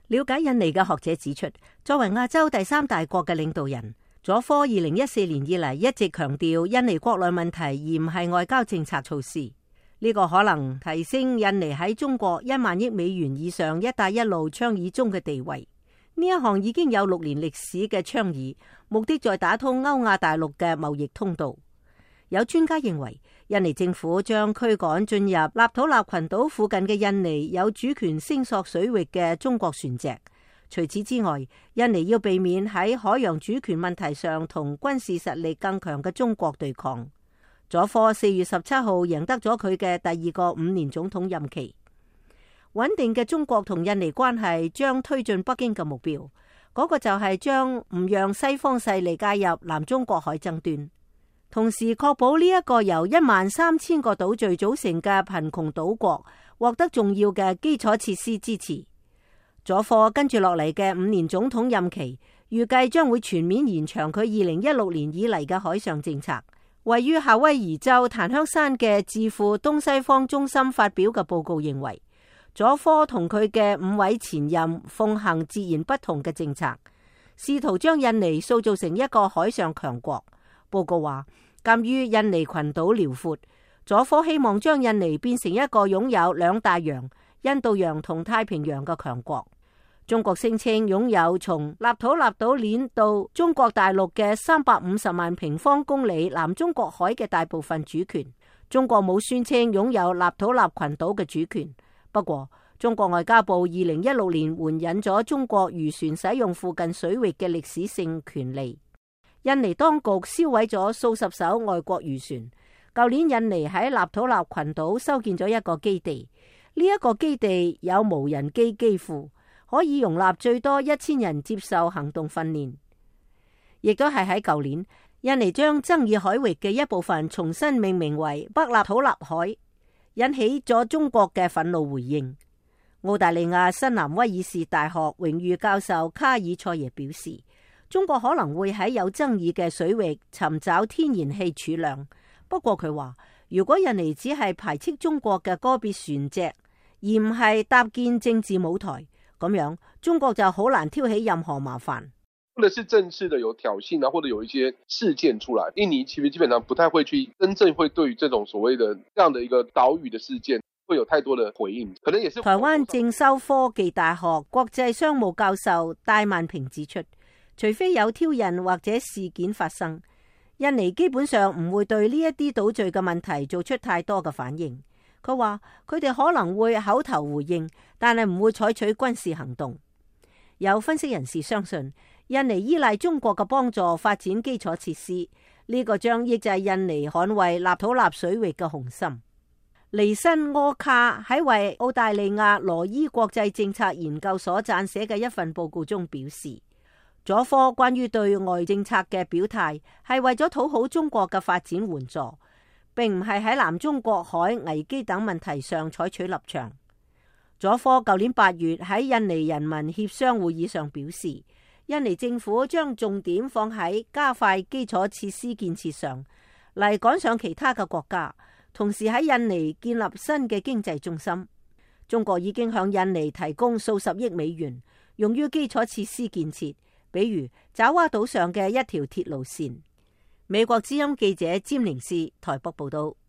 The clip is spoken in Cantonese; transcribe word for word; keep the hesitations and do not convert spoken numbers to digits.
了解印尼嘅學者指出，作為亞洲第三大國嘅領導人，佐科二零一四年以嚟一直強調印尼國內問題，而唔係外交政策措施。呢個可能提升印尼喺中國一萬億美元以上一帶一路倡議中嘅地位。呢一項已經有六年歷史嘅倡議，目的在打通歐亞大陸嘅貿易通道。有專家認為，印尼政府將驅趕進入納土納群島附近嘅印尼有主權聲索水域嘅中國船隻。除此之外，印尼要避免喺海洋主權問題上同軍事實力更強嘅中國對抗。佐科四月十七號贏得咗佢嘅第二個五年總統任期。穩定嘅中國同印尼關係將推進北京嘅目標，嗰個就係將唔讓西方勢力介入南中國海爭端，同時確保呢一個由一萬三千個島嶼組成嘅貧窮島國獲得重要嘅基礎設施支持。佐科跟住落嚟嘅五年總統任期，預計將會全面延長佢二零一六年以嚟嘅海上政策。位於夏威夷州檀香山嘅智庫東西方中心發表嘅報告認為，佐科同佢嘅五位前任奉行截然不同嘅政策，試圖將印尼塑造成一個海上強國。報告話，鑒於印尼群島遼闊，佐科希望將印尼變成一個擁有兩大洋、印度洋同太平洋嘅強國。中國聲稱擁有從納土納島鏈到中國大陸嘅三百五十萬平方公里南中國海嘅大部分主權。中國冇宣稱擁有納土納群島嘅主權。不過，中國外交部二零一六年援引咗中國漁船使用附近水域嘅歷史性權利。印尼當局銷毀咗數十艘外國漁船。舊年印尼喺納土納群島修建咗一個基地，呢、這、一個基地有無人機機庫，可以容納最多一千人接受行動訓練。亦都係喺舊年，印尼將爭議海域嘅一部分重新命名為北納土納海，引起咗中國嘅憤怒回應。澳大利亞新南威爾士大學榮譽教授卡爾塞耶表示，中國可能會喺有爭議嘅水域尋找天然氣儲量。不過佢話，如果印尼只係排斥中國嘅個別船隻，而唔係搭建政治舞台，咁樣中國就好難挑起任何麻煩。 或者是正式的有挑釁啊，或者有一些事件出來，印尼其實基本上不太會去真正會對於這種所謂的這樣的一個島嶼的事件會有太多的回應。可能也是台灣正修科技大學國際商務教授戴萬平指出，除非有挑釁或者事件發生，印尼基本上唔會對呢一啲島嶼嘅問題做出太多嘅反應。佢話佢哋可能會口頭回應，但係唔會採取軍事行動。有分析人士相信，印尼依賴中國嘅幫助發展基礎設施，呢、這個將抑制印尼捍衛納土納水域嘅雄心。尼辛柯卡喺為澳大利亞羅伊國際政策研究所撰寫嘅一份報告中表示，佐科關於對外政策嘅表態係為咗討好中國嘅發展援助，並唔係喺南中國海危機等問題上採取立場。佐科舊年八月喺印尼人民協商會議上表示，印尼政府將重點放喺加快基礎設施建設上，嚟趕上其他嘅國家，同時喺印尼建立新嘅經濟中心。中國已經向印尼提供數十億美元，用於基礎設施建設，比如爪哇島上嘅一條鐵路線。美國之音記者詹寧斯台北報道。